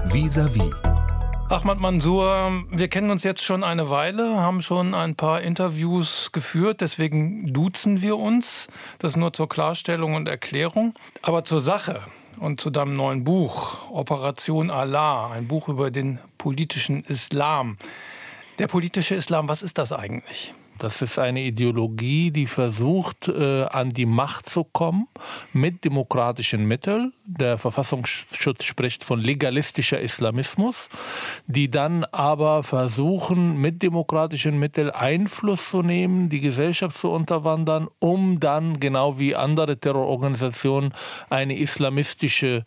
Vis-à-vis. Ahmad Mansour, wir kennen uns jetzt schon eine Weile, haben schon ein paar Interviews geführt, deswegen duzen wir uns. Das nur zur Klarstellung und Erklärung. Aber zur Sache und zu deinem neuen Buch, Operation Allah, ein Buch über den politischen Islam. Der politische Islam, was ist das eigentlich? Das ist eine Ideologie, die versucht, an die Macht zu kommen mit demokratischen Mitteln. Der Verfassungsschutz spricht von legalistischer Islamismus, die dann aber versuchen, mit demokratischen Mitteln Einfluss zu nehmen, die Gesellschaft zu unterwandern, um dann, genau wie andere Terrororganisationen, eine islamistische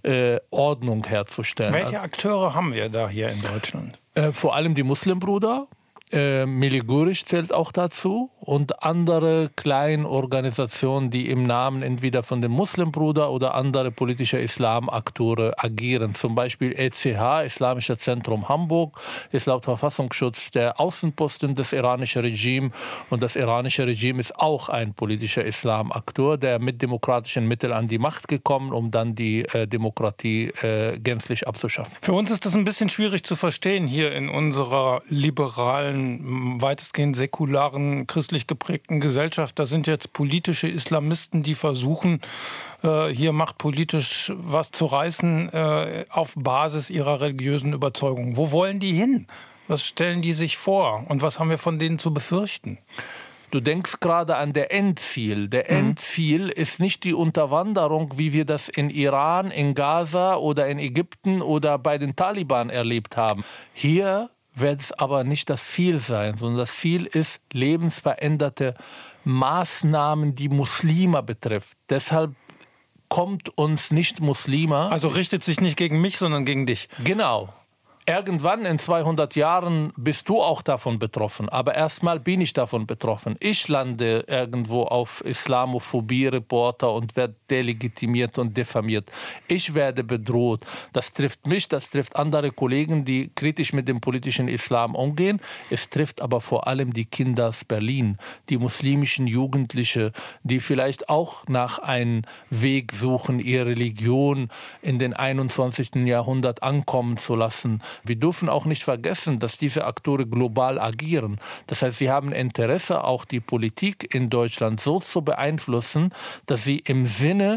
Ordnung herzustellen. Welche Akteure haben wir da hier in Deutschland? Vor allem die Muslimbruder. Miligurisch zählt auch dazu und andere kleine Organisationen, die im Namen entweder von dem Muslimbruder oder andere politische Islamakteure agieren. Zum Beispiel ECH, Islamischer Zentrum Hamburg, ist laut Verfassungsschutz der Außenposten des iranischen Regimes. Und das iranische Regime ist auch ein politischer Islamakteur, der mit demokratischen Mitteln an die Macht gekommen, um dann die Demokratie gänzlich abzuschaffen. Für uns ist das ein bisschen schwierig zu verstehen hier in unserer liberalen, weitestgehend säkularen, christlich geprägten Gesellschaft. Da sind jetzt politische Islamisten, die versuchen, hier machtpolitisch was zu reißen auf Basis ihrer religiösen Überzeugung. Wo wollen die hin? Was stellen die sich vor? Und was haben wir von denen zu befürchten? Du denkst gerade an der Endziel. Der Endziel ist nicht die Unterwanderung, wie wir das in Iran, in Gaza oder in Ägypten oder bei den Taliban erlebt haben. Hier wird es aber nicht das Ziel sein, sondern das Ziel ist lebensveränderte Maßnahmen, die Muslime betrifft. Deshalb kommt uns Nicht-Muslime. Also richtet sich nicht gegen mich, sondern gegen dich. Genau. Irgendwann in 200 Jahren bist du auch davon betroffen. Aber erstmal bin ich davon betroffen. Ich lande irgendwo auf Islamophobie-Reporter und werde delegitimiert und diffamiert. Ich werde bedroht. Das trifft mich, das trifft andere Kollegen, die kritisch mit dem politischen Islam umgehen. Es trifft aber vor allem die Kinder aus Berlin, die muslimischen Jugendliche, die vielleicht auch nach einem Weg suchen, ihre Religion in den 21. Jahrhundert ankommen zu lassen. Wir dürfen auch nicht vergessen, dass diese Akteure global agieren. Das heißt, sie haben Interesse, auch die Politik in Deutschland so zu beeinflussen, dass sie im Sinne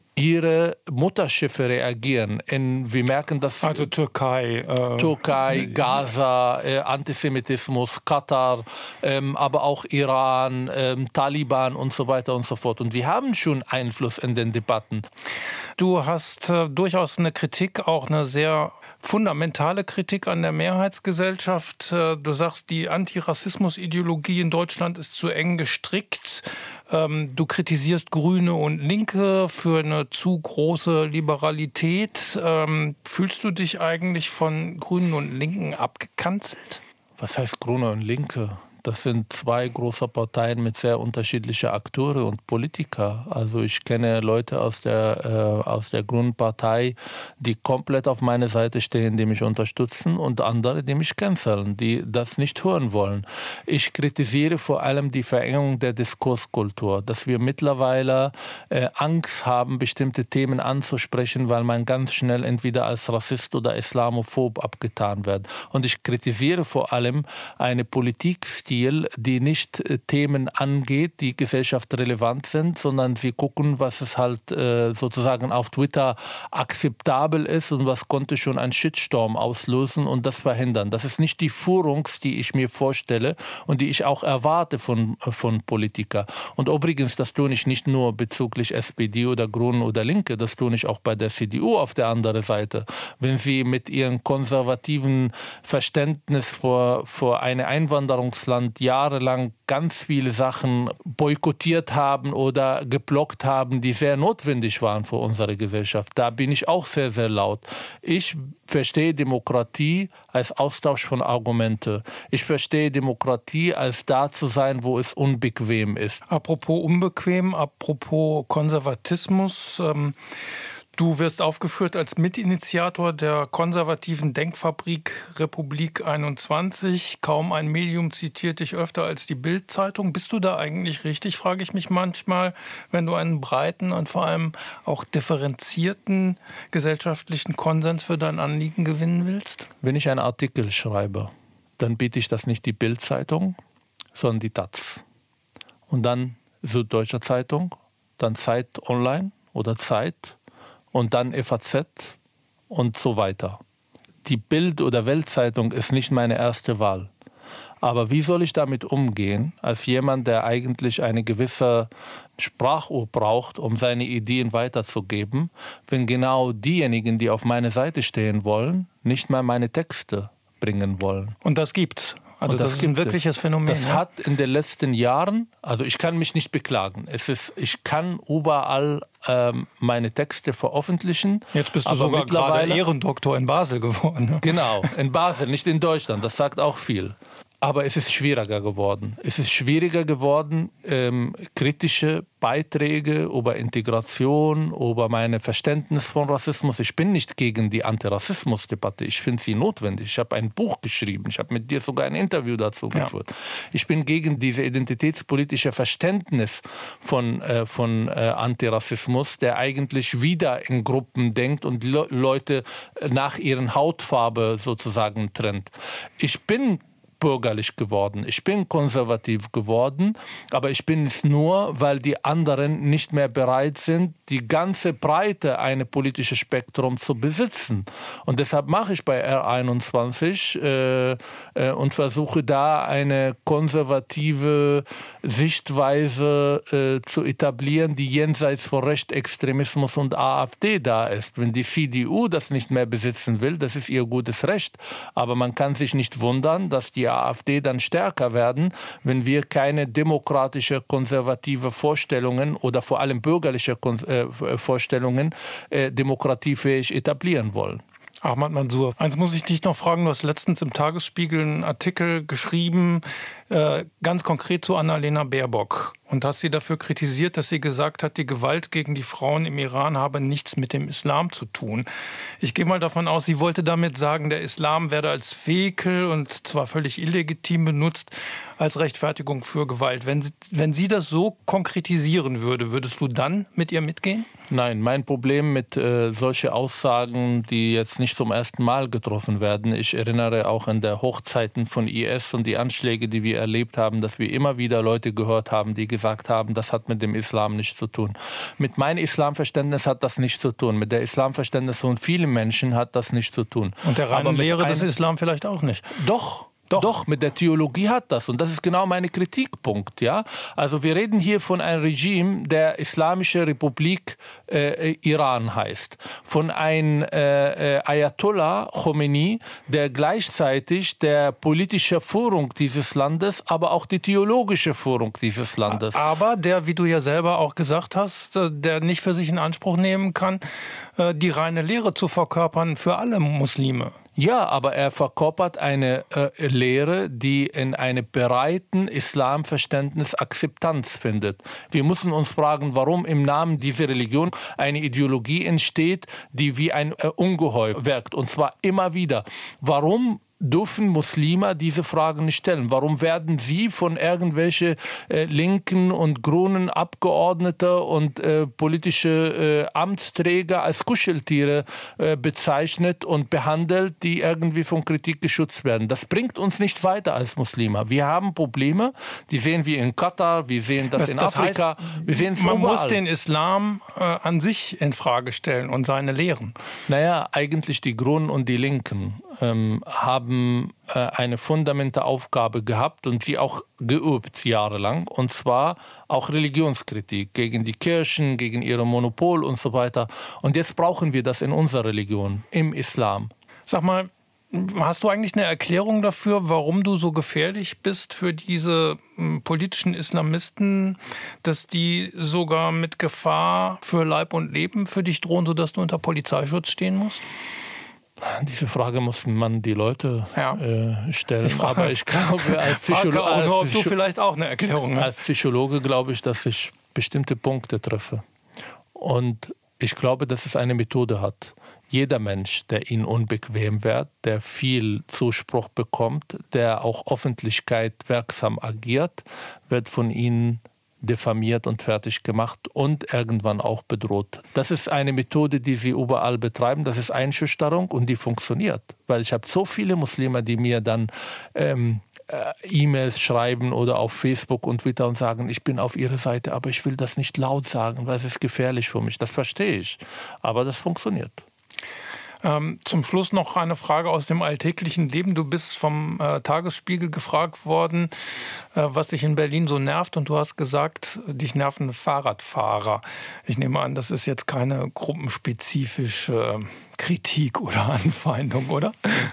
ihre Mutterschiffe reagieren. Wir merken das. Also Türkei, Gaza, Antisemitismus, Katar, aber auch Iran, Taliban und so weiter und so fort. Und wir haben schon Einfluss in den Debatten. Du hast durchaus eine Kritik, auch eine sehr fundamentale Kritik an der Mehrheitsgesellschaft. Du sagst, die Antirassismus-Ideologie in Deutschland ist zu eng gestrickt. Du kritisierst Grüne und Linke für eine zu große Liberalität. Fühlst du dich eigentlich von Grünen und Linken abgekanzelt? Was heißt Grüne und Linke? Das sind zwei große Parteien mit sehr unterschiedlichen Akteuren und Politiker. Also ich kenne Leute aus der Grünen Partei, die komplett auf meiner Seite stehen, die mich unterstützen, und andere, die mich canceln, die das nicht hören wollen. Ich kritisiere vor allem die Verengung der Diskurskultur, dass wir mittlerweile Angst haben, bestimmte Themen anzusprechen, weil man ganz schnell entweder als Rassist oder Islamophob abgetan wird. Und ich kritisiere vor allem eine Politikstil, die nicht Themen angeht, die gesellschaftsrelevant sind, sondern sie gucken, was es halt sozusagen auf Twitter akzeptabel ist und was konnte schon einen Shitstorm auslösen und das verhindern. Das ist nicht die Führung, die ich mir vorstelle und die ich auch erwarte von Politikern. Und übrigens, das tue ich nicht nur bezüglich SPD oder Grünen oder Linke, das tue ich auch bei der CDU auf der anderen Seite. Wenn sie mit ihrem konservativen Verständnis vor einem Einwanderungsland jahrelang ganz viele Sachen boykottiert haben oder geblockt haben, die sehr notwendig waren für unsere Gesellschaft. Da bin ich auch sehr, sehr laut. Ich verstehe Demokratie als Austausch von Argumenten. Ich verstehe Demokratie als da zu sein, wo es unbequem ist. Apropos unbequem, apropos Konservatismus, Du wirst aufgeführt als Mitinitiator der konservativen Denkfabrik Republik 21. Kaum ein Medium zitiert dich öfter als die Bild-Zeitung. Bist du da eigentlich richtig, frage ich mich manchmal, wenn du einen breiten und vor allem auch differenzierten gesellschaftlichen Konsens für dein Anliegen gewinnen willst? Wenn ich einen Artikel schreibe, dann biete ich das nicht die Bild-Zeitung, sondern die taz. Und dann Süddeutsche Zeitung, dann Zeit Online oder Zeit und dann FAZ und so weiter. Die Bild- oder Weltzeitung ist nicht meine erste Wahl. Aber wie soll ich damit umgehen, als jemand, der eigentlich eine gewisse Sprachuhr braucht, um seine Ideen weiterzugeben, wenn genau diejenigen, die auf meiner Seite stehen wollen, nicht mal meine Texte bringen wollen? Und das gibt's. Also das ist ein wirkliches Phänomen. Das hat in den letzten Jahren, also ich kann mich nicht beklagen. Ich kann überall meine Texte veröffentlichen. Jetzt bist du sogar gerade Ehrendoktor in Basel geworden. Ne? Genau, in Basel, nicht in Deutschland. Das sagt auch viel. Aber es ist schwieriger geworden. Es ist schwieriger geworden, kritische Beiträge über Integration, über mein Verständnis von Rassismus. Ich bin nicht gegen die Antirassismusdebatte. Ich finde sie notwendig. Ich habe ein Buch geschrieben. Ich habe mit dir sogar ein Interview dazu geführt. Ich bin gegen diese identitätspolitische Verständnis von Antirassismus, der eigentlich wieder in Gruppen denkt und Leute nach ihren Hautfarbe sozusagen trennt. Ich bin bürgerlich geworden. Ich bin konservativ geworden, aber ich bin es nur, weil die anderen nicht mehr bereit sind, die ganze Breite eines politischen Spektrums zu besitzen. Und deshalb mache ich bei R21 und versuche da eine konservative Sichtweise zu etablieren, die jenseits von Rechtsextremismus und AfD da ist. Wenn die CDU das nicht mehr besitzen will, das ist ihr gutes Recht. Aber man kann sich nicht wundern, dass die AfD dann stärker werden, wenn wir keine demokratische, konservative Vorstellungen oder vor allem bürgerliche Vorstellungen demokratiefähig etablieren wollen. Ahmad Mansour, eins muss ich dich noch fragen, du hast letztens im Tagesspiegel einen Artikel geschrieben, ganz konkret zu Annalena Baerbock und hast sie dafür kritisiert, dass sie gesagt hat, die Gewalt gegen die Frauen im Iran habe nichts mit dem Islam zu tun. Ich gehe mal davon aus, sie wollte damit sagen, der Islam werde als Vehikel und zwar völlig illegitim benutzt als Rechtfertigung für Gewalt. Wenn sie das so konkretisieren würde, würdest du dann mit ihr mitgehen? Nein, mein Problem mit solchen Aussagen, die jetzt nicht zum ersten Mal getroffen werden, ich erinnere auch an der Hochzeiten von IS und die Anschläge, die wir erlebt haben, dass wir immer wieder Leute gehört haben, die gesagt haben, das hat mit dem Islam nichts zu tun. Mit meinem Islamverständnis hat das nichts zu tun. Mit der Islamverständnis von vielen Menschen hat das nichts zu tun. Und der reinen Lehre des Islam vielleicht auch nicht? Doch, mit der Theologie hat das. Und das ist genau mein Kritikpunkt. Ja? Also wir reden hier von einem Regime, der Islamische Republik Iran heißt. Von einem Ayatollah Khomeini, der gleichzeitig der politische Führung dieses Landes, aber auch die theologische Führung dieses Landes. Aber der, wie du ja selber auch gesagt hast, der nicht für sich in Anspruch nehmen kann, die reine Lehre zu verkörpern für alle Muslime. Ja, aber er verkörpert eine Lehre, die in einem breiten Islamverständnis Akzeptanz findet. Wir müssen uns fragen, warum im Namen dieser Religion eine Ideologie entsteht, die wie ein Ungeheuer wirkt. Und zwar immer wieder. Warum dürfen Muslime diese Fragen nicht stellen? Warum werden sie von irgendwelchen linken und grünen Abgeordneten und politische Amtsträger als Kuscheltiere bezeichnet und behandelt, die irgendwie von Kritik geschützt werden? Das bringt uns nicht weiter als Muslime. Wir haben Probleme, die sehen wir in Katar, wir sehen das in Afrika. Wir sehen es man überall. muss den Islam an sich in Frage stellen und seine Lehren. Naja, eigentlich die Grünen und die Linken haben eine fundamentale Aufgabe gehabt und sie auch geübt jahrelang, und zwar auch Religionskritik gegen die Kirchen, gegen ihre Monopol und so weiter. Und jetzt brauchen wir das in unserer Religion, im Islam. Sag mal, hast du eigentlich eine Erklärung dafür, warum du so gefährlich bist für diese politischen Islamisten, dass die sogar mit Gefahr für Leib und Leben für dich drohen, sodass du unter Polizeischutz stehen musst? Diese Frage muss man die Leute stellen. Aber ich glaube, als Psychologe, ob du vielleicht auch eine Erklärung hast. Als Psychologe glaube ich, dass ich bestimmte Punkte treffe. Und Ich glaube, dass es eine Methode hat. Jeder Mensch, der ihnen unbequem wird, der viel Zuspruch bekommt, der auch Öffentlichkeit wirksam agiert, wird von ihnen diffamiert und fertig gemacht und irgendwann auch bedroht. Das ist eine Methode, die sie überall betreiben. Das ist Einschüchterung und die funktioniert. Weil ich habe so viele Muslime, die mir dann E-Mails schreiben oder auf Facebook und Twitter und sagen, ich bin auf ihrer Seite, aber ich will das nicht laut sagen, weil es ist gefährlich für mich. Das verstehe ich. Aber das funktioniert. Zum Schluss noch eine Frage aus dem alltäglichen Leben. Du bist vom Tagesspiegel gefragt worden, was dich in Berlin so nervt. Und du hast gesagt, dich nerven Fahrradfahrer. Ich nehme an, das ist jetzt keine gruppenspezifische Kritik oder Anfeindung, oder?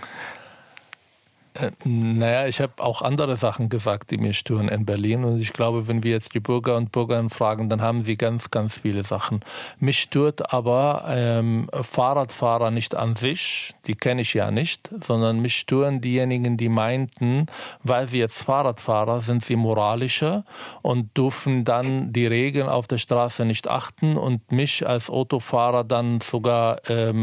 Naja, ich habe auch andere Sachen gesagt, die mich stören in Berlin. Und ich glaube, wenn wir jetzt die Bürger und Bürgerinnen fragen, dann haben sie ganz, ganz viele Sachen. Mich stört aber Fahrradfahrer nicht an sich, die kenne ich ja nicht, sondern mich stören diejenigen, die meinten, weil sie jetzt Fahrradfahrer sind, sie moralischer und dürfen dann die Regeln auf der Straße nicht achten und mich als Autofahrer dann sogar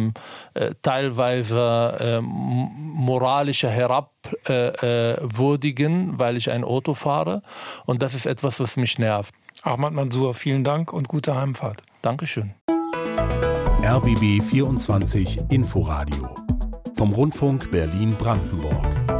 teilweise moralischer herabwürdigen, weil ich ein Auto fahre. Und das ist etwas, was mich nervt. Ahmad Mansour, vielen Dank und gute Heimfahrt. Dankeschön. RBB 24 Inforadio vom Rundfunk Berlin-Brandenburg.